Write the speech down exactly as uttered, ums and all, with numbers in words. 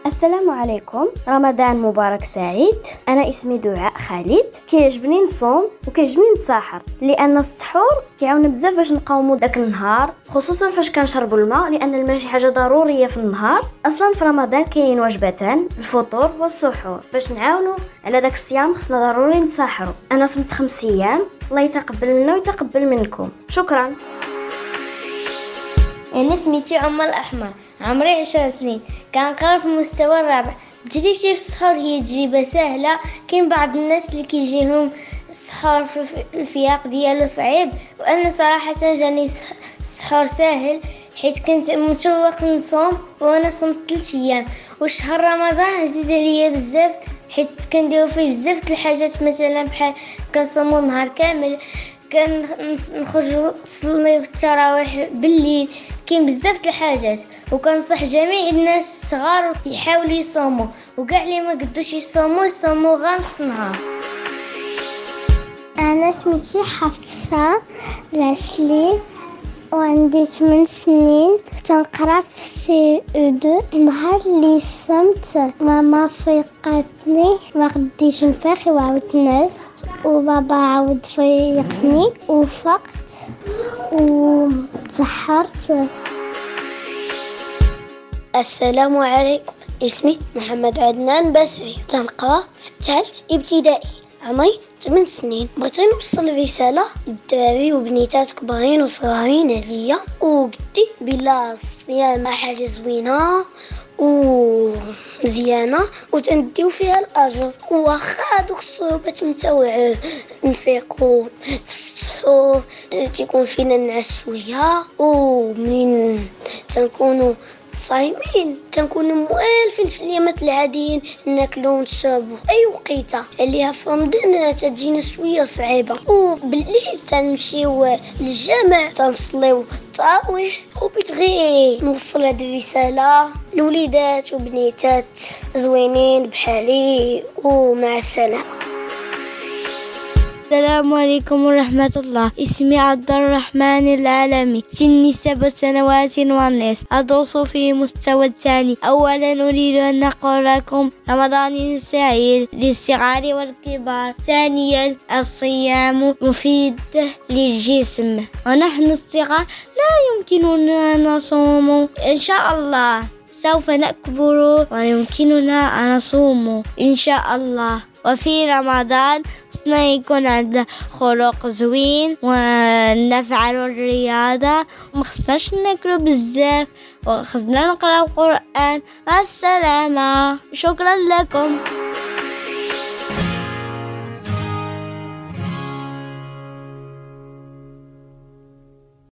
السلام عليكم، رمضان مبارك سعيد. أنا اسمي دعاء خالد. كيعجبني نصوم وكيعجبني نتسحر لأن السحور كيعاون بزاف باش نقاوموا داك النهار، خصوصا فاش كنشربوا الماء لأن الماء شي حاجة ضرورية في النهار. أصلا في رمضان كاينين وجبتان، الفطور والسحور. باش نعاونوا على داك الصيام خصنا ضروري نتسحروا. أنا صمت خمس أيام، الله يتقبل منا ويتقبل منكم. شكرا. أنا سميتي عمر الأحمر، عمري عشر سنين، كنقرا في المستوى الرابع. تجربتي في السحور هي تجربة سهلة. كاين بعض الناس اللي كيجيهم السحور في الفياق ديالو صعيب، وأنا صراحة جاني السحور سهل حيت كنت متشوق نصوم وأنا صمت ثلاث أيام. وشهر رمضان زيد عليا بزاف حيت كنديرو فيه بزاف الحاجات، مثلا بحال كنصومو نهار كامل، كنخرجوا نصليو التراويح بالليل، كاين بزاف د الحاجات. وكنصح جميع الناس الصغار يحاولوا يصوموا، وكاع اللي ما قدوش يصوموا يصوموا غير نص نهار. انا سميتي حفصه العسلي وعندي ثمان سنين، تنقرا في سي او اثنين. النهار اللي صمت ماما فيقتني ما غديش نفيق وعاودت نعست، وبابا عاود فيقني وفقت وتسحرت. السلام عليكم، اسمي محمد عدنان بسعي، تنقرا في الثالث ابتدائي، عمري ثمان سنين. بغيت نوصل رسالة للدراري وبنيتات كبارين وصغارين عليا وقدي بلا الصيام حاجة زوينة ومزيانة وتنديو فيها الأجر. واخا دوك الصعوبات نتاوع نفيقوا في السحور تيكون فينا نعس شوية، ومنين تنكونوا صايمين تنكونوا موالفين في اليامات العاديين ناكلوا ونشربوا اي وقيته. عليها في رمضان تجينا شويه صعيبه. وبالليل تنمشيو للجامع تنصليو التراويح. وبغيت غير نوصل هذه الرساله لوليدات وبنيتات زوينين بحالي، ومع السلامه. السلام عليكم ورحمة الله. اسمي عبد الرحمن العالمي، سني سبع سنوات ونصف، أدرس في مستوى الثاني. أولا أريد أن أقول لكم رمضان سعيد للصغار والكبار. ثانيا الصيام مفيد للجسم، ونحن الصغار لا يمكننا نصوم. إن شاء الله سوف نكبر ويمكننا أن نصوم إن شاء الله. وفي رمضان خصنا يكون عندنا خلق زوين ونفعل الرياضة، ومخصناش ناكلو بزاف، وخصنا نقرأ القرآن. مع السلامة، شكرا لكم.